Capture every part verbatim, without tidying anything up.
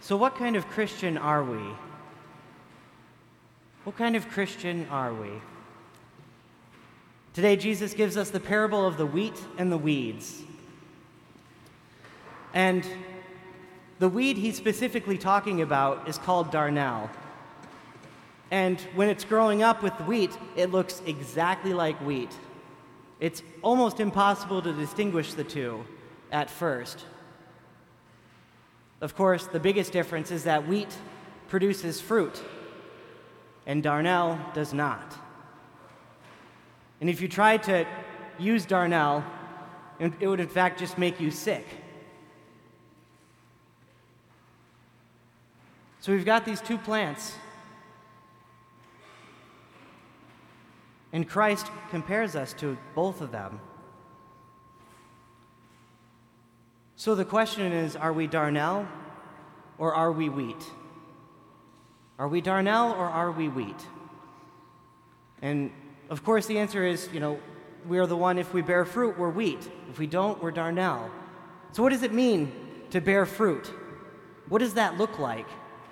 So what kind of Christian are we? What kind of Christian are we? Today, Jesus gives us the parable of the wheat and the weeds. And the weed he's specifically talking about is called darnel. And when it's growing up with wheat, it looks exactly like wheat. It's almost impossible to distinguish the two at first. Of course, the biggest difference is that wheat produces fruit, and darnel does not. And if you tried to use darnel, it would in fact just make you sick. So we've got these two plants, and Christ compares us to both of them. So the question is, are we darnel or are we wheat? Are we darnel or are we wheat? And of course the answer is, you know, we are the one, if we bear fruit, we're wheat. If we don't, we're darnel. So what does it mean to bear fruit? What does that look like?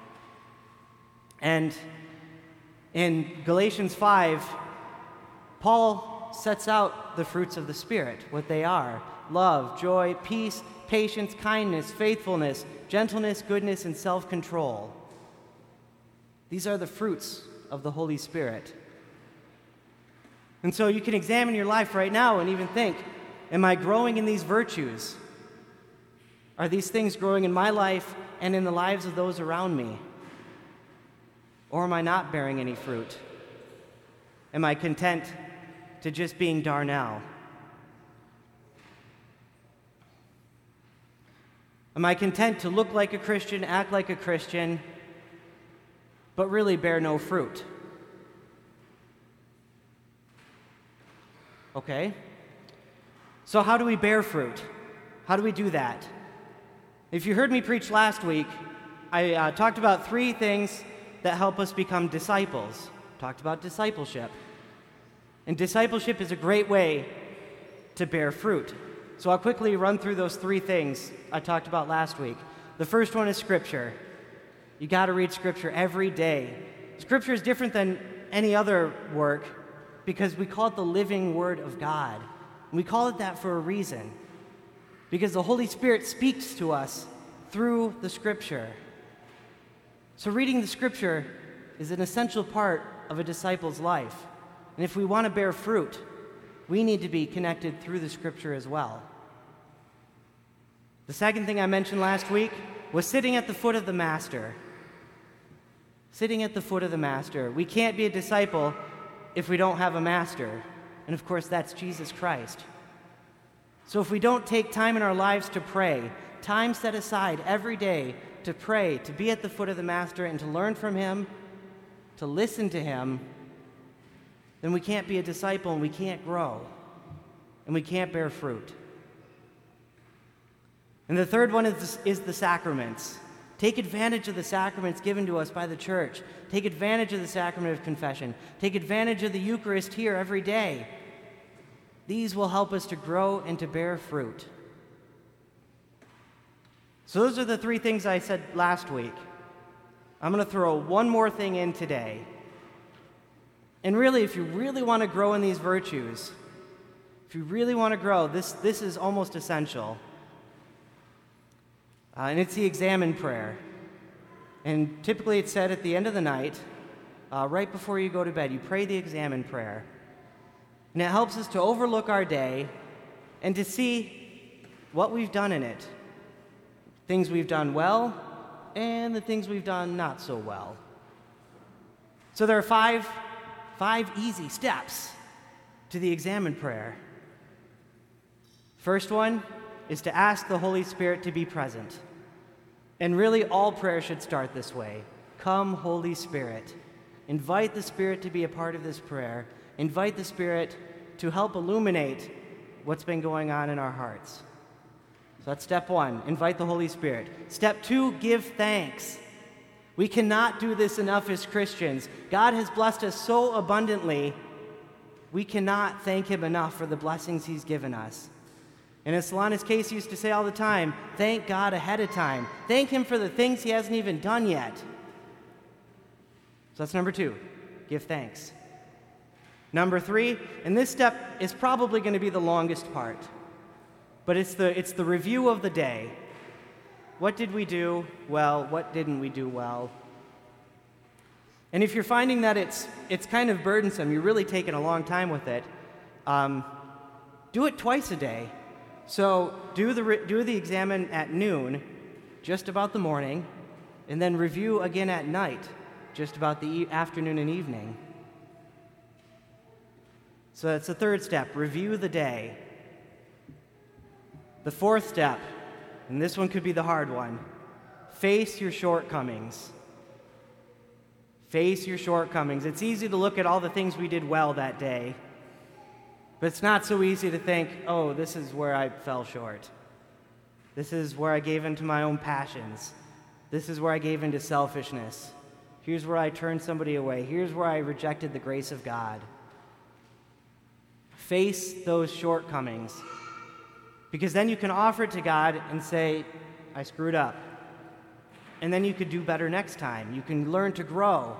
And in Galatians five, Paul sets out the fruits of the Spirit, what they are: love, joy, peace, patience, kindness, faithfulness, gentleness, goodness, and self-control. These are the fruits of the Holy Spirit. And so you can examine your life right now and even think, am I growing in these virtues? Are these things growing in my life and in the lives of those around me? Or am I not bearing any fruit? Am I content to just being darnel? Am I content to look like a Christian, act like a Christian, but really bear no fruit? Okay. So how do we bear fruit? How do we do that? If you heard me preach last week, I uh, talked about three things that help us become disciples. Talked about discipleship. And discipleship is a great way to bear fruit. So I'll quickly run through those three things I talked about last week. The first one is Scripture. You got to read Scripture every day. Scripture is different than any other work because we call it the living Word of God. And we call it that for a reason, because the Holy Spirit speaks to us through the Scripture. So reading the Scripture is an essential part of a disciple's life. And if we want to bear fruit, we need to be connected through the Scripture as well. The second thing I mentioned last week was sitting at the foot of the Master. Sitting at the foot of the Master. We can't be a disciple if we don't have a Master. And of course, that's Jesus Christ. So if we don't take time in our lives to pray, time set aside every day to pray, to be at the foot of the Master and to learn from Him, to listen to Him, then we can't be a disciple and we can't grow and we can't bear fruit. And the third one is, is the sacraments. Take advantage of the sacraments given to us by the church. Take advantage of the sacrament of confession. Take advantage of the Eucharist here every day. These will help us to grow and to bear fruit. So those are the three things I said last week. I'm going to throw one more thing in today. And really, if you really want to grow in these virtues, if you really want to grow, this, this is almost essential. Uh, and it's the examen prayer. And typically it's said at the end of the night, uh, right before you go to bed, you pray the examen prayer. And it helps us to overlook our day and to see what we've done in it. Things we've done well and the things we've done not so well. So there are five, five easy steps to the examen prayer. First one is to ask the Holy Spirit to be present. And really, all prayer should start this way. Come, Holy Spirit. Invite the Spirit to be a part of this prayer. Invite the Spirit to help illuminate what's been going on in our hearts. So that's step one, invite the Holy Spirit. Step two, give thanks. We cannot do this enough as Christians. God has blessed us so abundantly, we cannot thank Him enough for the blessings He's given us. And as Solanus Case used to say all the time, thank God ahead of time. Thank him for the things he hasn't even done yet. So that's number two, give thanks. Number three, and this step is probably going to be the longest part, but it's the, it's the review of the day. What did we do well? What didn't we do well? And if you're finding that it's, it's kind of burdensome, you're really taking a long time with it, um, do it twice a day. So do the, do the examen at noon, just about the morning, and then review again at night, just about the e- afternoon and evening. So that's the third step, review the day. The fourth step, and this one could be the hard one, face your shortcomings. Face your shortcomings. It's easy to look at all the things we did well that day, but it's not so easy to think, oh, this is where I fell short. This is where I gave in to my own passions. This is where I gave in to selfishness. Here's where I turned somebody away. Here's where I rejected the grace of God. Face those shortcomings, because then you can offer it to God and say, I screwed up. And then you could do better next time. You can learn to grow.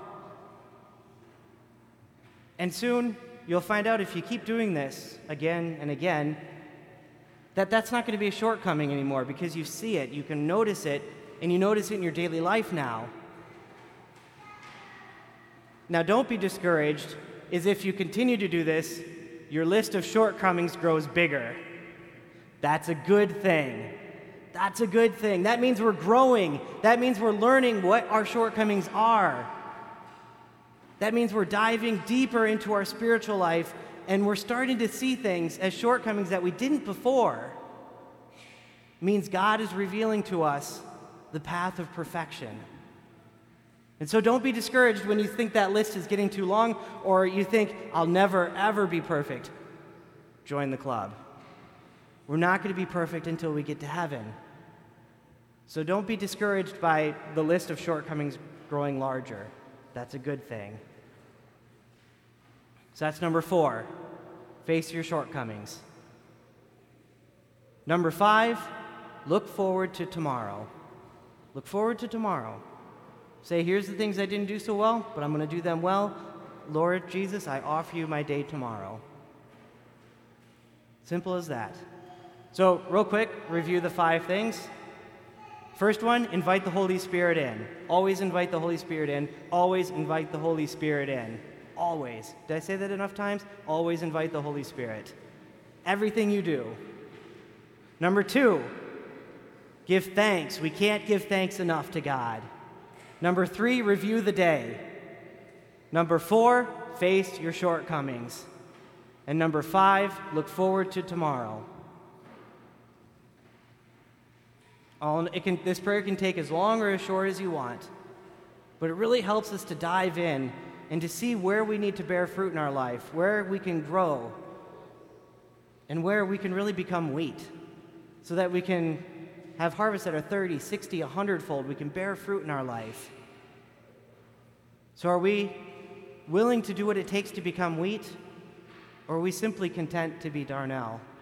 And soon, you'll find out if you keep doing this again and again, that that's not going to be a shortcoming anymore, because you see it, you can notice it, and you notice it in your daily life now. Now, don't be discouraged, as if you continue to do this, your list of shortcomings grows bigger. That's a good thing. That's a good thing. That means we're growing. That means we're learning what our shortcomings are. That means we're diving deeper into our spiritual life, and we're starting to see things as shortcomings that we didn't before. It means God is revealing to us the path of perfection. And so don't be discouraged when you think that list is getting too long, or you think, I'll never, ever be perfect. Join the club. We're not going to be perfect until we get to heaven. So don't be discouraged by the list of shortcomings growing larger. That's a good thing. So that's number four. Face your shortcomings. Number five, look forward to tomorrow. Look forward to tomorrow. Say, here's the things I didn't do so well, but I'm going to do them well. Lord Jesus, I offer you my day tomorrow. Simple as that. So, real quick, review the five things. First one, invite the Holy Spirit in. Always invite the Holy Spirit in. Always invite the Holy Spirit in. Always. Did I say that enough times? Always invite the Holy Spirit. Everything you do. Number two, give thanks. We can't give thanks enough to God. Number three, review the day. Number four, face your shortcomings. And number five, look forward to tomorrow. All, it can, this prayer can take as long or as short as you want, but it really helps us to dive in and to see where we need to bear fruit in our life, where we can grow, and where we can really become wheat, so that we can have harvests that are thirty, sixty, one hundred fold. We can bear fruit in our life. So are we willing to do what it takes to become wheat, or are we simply content to be Darnell?